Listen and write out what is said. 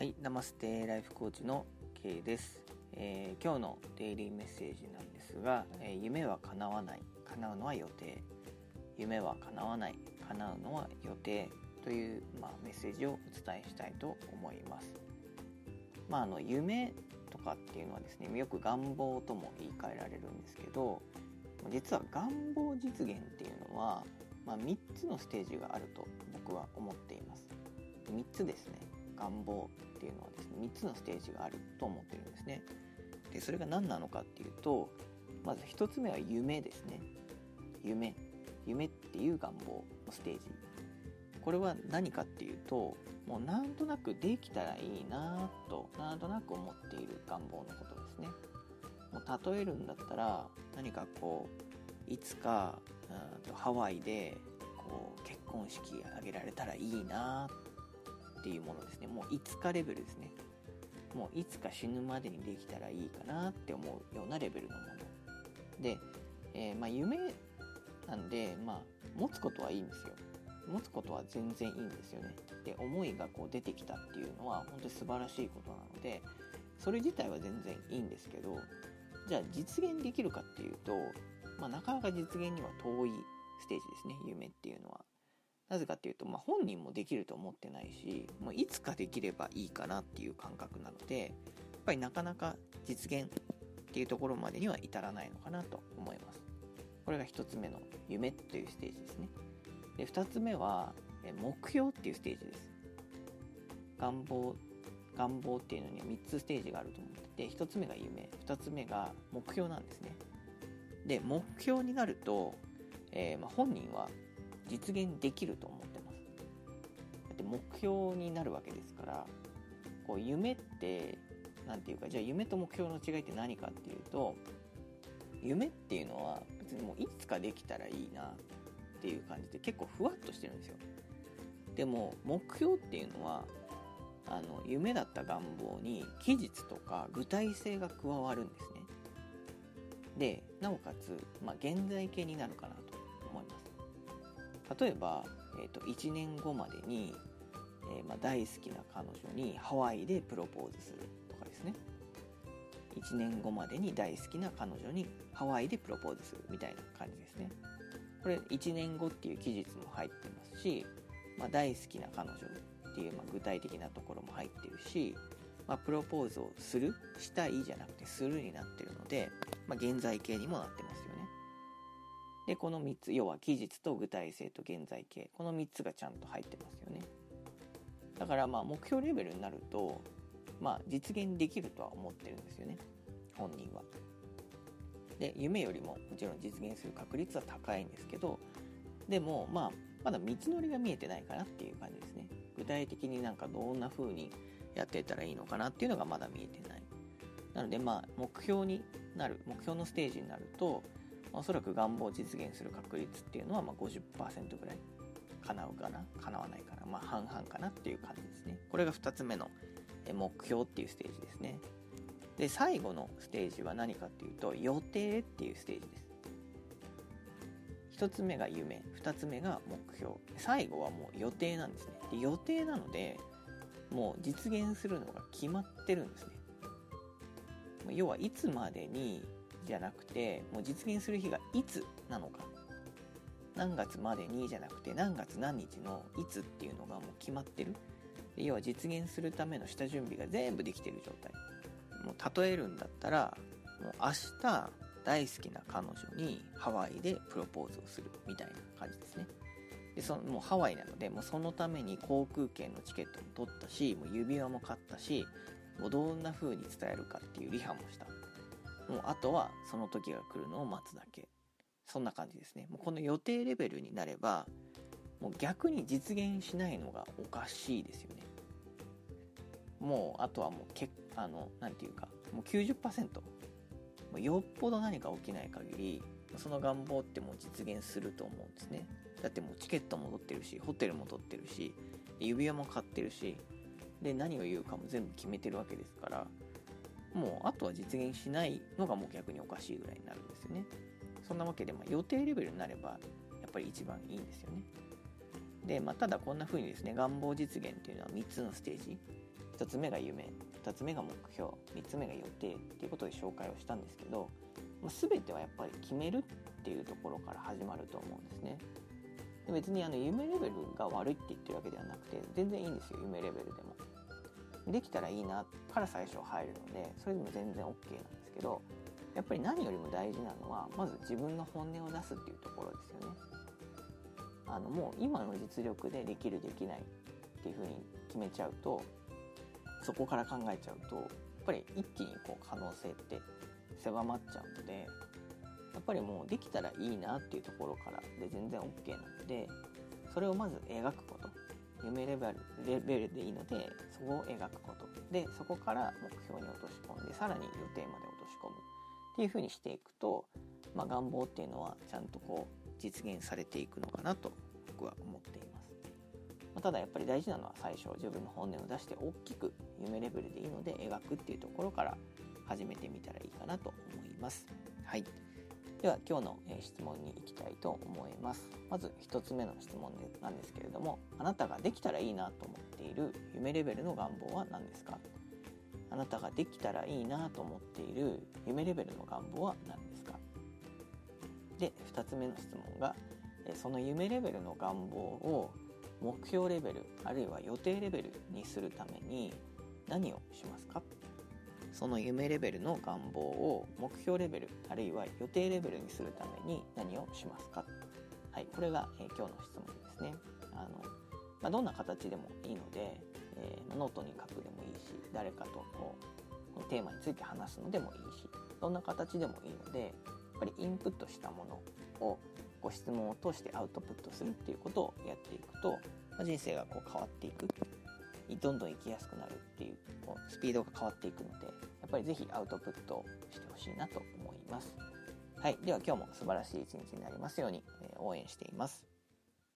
はい、ナマステライフコーチの K です。今日のデイリーメッセージなんですが、夢は叶わない、叶うのは予定。夢は叶わない、叶うのは予定という、メッセージをお伝えしたいと思います。夢とかっていうのはですね、よく願望とも言い換えられるんですけど、実は願望実現っていうのは、3つのステージがあると僕は思っています。3つですね。願望っていうのはですね、3つのステージがあると思ってるんですね。で、それが何なのかっていうと、まず1つ目は夢ですね。夢っていう願望のステージ。これは何かっていうと、もうなんとなくできたらいいなとなんとなく思っている願望のことですね。もう例えるんだったら、何かいつかハワイで結婚式挙げられたらいいなっていうものですね。もういつかレベルですね。もういつか死ぬまでにできたらいいかなって思うようなレベルのもので、夢なんで、持つことはいいんですよ。持つことは全然いいんですよね。で、思いが出てきたっていうのは本当に素晴らしいことなので、それ自体は全然いいんですけど、じゃあ実現できるかっていうと、なかなか実現には遠いステージですね、夢っていうのは。なぜかっていうと、本人もできると思ってないし、もういつかできればいいかなっていう感覚なので、やっぱりなかなか実現っていうところまでには至らないのかなと思います。これが一つ目の夢というステージですね。で、二つ目は目標っていうステージです。願望っていうのには3つステージがあると思ってて、1つ目が夢、2つ目が目標なんですね。で、目標になると、本人は実現できると思ってます。だって目標になるわけですから、夢ってじゃあ夢と目標の違いって何かっていうと、夢っていうのは別にもういつかできたらいいなっていう感じで結構ふわっとしてるんですよ。でも目標っていうのは夢だった願望に期日とか具体性が加わるんですね。で、なおかつ、現在形になるかなと思います。例えば、1年後までに、大好きな彼女にハワイでプロポーズするとかですね。1年後までに大好きな彼女にハワイでプロポーズするみたいな感じですね。これ1年後っていう期日も入ってますし、大好きな彼女っていう具体的なところも入ってるし、プロポーズをしたいじゃなくてするになってるので、現在形にもなってますよね。で、この3つ、要は期日と具体性と現在形、この3つがちゃんと入ってますよね。だから目標レベルになると、実現できるとは思ってるんですよね、本人は。で、夢よりももちろん実現する確率は高いんですけど、でもまだ道のりが見えてないかなっていう感じですね。具体的にどんな風にやっていったらいいのかなっていうのがまだ見えてない。なので目標のステージになると、おそらく願望を実現する確率っていうのは50% ぐらい叶うかな叶わないかな、半々かなっていう感じですね。これが2つ目の目標っていうステージですね。で、最後のステージは何かっていうと、予定っていうステージです。1つ目が夢、2つ目が目標、最後はもう予定なんですね。で、予定なのでもう実現するのが決まってるんですね。要はいつまでにじゃなくて、もう実現する日がいつなのか、何月までにじゃなくて何月何日のいつっていうのがもう決まってる。で、要は実現するための下準備が全部できてる状態。もう例えるんだったら、もう明日大好きな彼女にハワイでプロポーズをするみたいな感じですね。で、もうハワイなので、もうそのために航空券のチケットも取ったし、もう指輪も買ったし、もうどんな風に伝えるかっていうリハもした。もうあとはその時が来るのを待つだけ。そんな感じですね。もうこの予定レベルになれば、もう逆に実現しないのがおかしいですよね。もうあとはもうもう 90%、もうよっぽど何か起きない限り、その願望ってもう実現すると思うんですね。だってもうチケットも取ってるし、ホテルも取ってるし、指輪も買ってるし、で、何を言うかも全部決めてるわけですから、もうあとは実現しないのがもう逆におかしいぐらいになるんですよね。そんなわけで、予定レベルになればやっぱり一番いいんですよね。で、ただこんな風にですね、願望実現っていうのは3つのステージ、 1つ目が夢、2つ目が目標、3つ目が予定っていうことで紹介をしたんですけど、全てはやっぱり決めるっていうところから始まると思うんですね。で別に夢レベルが悪いって言ってるわけではなくて、全然いいんですよ、夢レベルでも。できたらいいなから最初入るので、それでも全然 OK なんですけど、やっぱり何よりも大事なのはまず自分の本音を出すっていうところですよね。もう今の実力でできるできないっていうふうに決めちゃうと、そこから考えちゃうとやっぱり一気に可能性って狭まっちゃうので、やっぱりもうできたらいいなっていうところからで全然 OK なので、それをまず描くこと、夢レベルでいいのでそこを描くことで、そこから目標に落とし込んで、さらに予定まで落とし込むっていう風にしていくと、願望っていうのはちゃんと実現されていくのかなと僕は思っています。ただやっぱり大事なのは最初自分の本音を出して大きく夢レベルでいいので描くっていうところから始めてみたらいいかなと思います。はい。では今日の質問に行きたいと思います。まず1つ目の質問なんですけれども、あなたができたらいいなと思っている夢レベルの願望は何ですか？あなたができたらいいなと思っている夢レベルの願望は何ですか？で、2つ目の質問が、その夢レベルの願望を目標レベルあるいは予定レベルにするために何をしますか？その夢レベルの願望を目標レベルあるいは予定レベルにするために何をしますか？はい、これが、今日の質問ですね。どんな形でもいいので、ノートに書くでもいいし、誰かとこのテーマについて話すのでもいいし、どんな形でもいいので、やっぱりインプットしたものをご質問を通してアウトプットするっていうことをやっていくと、人生が変わっていく、どんどん生きやすくなるっていうスピードが変わっていくので、やっぱりぜひアウトプットをしてほしいなと思います。はい、では今日も素晴らしい一日になりますように、応援しています。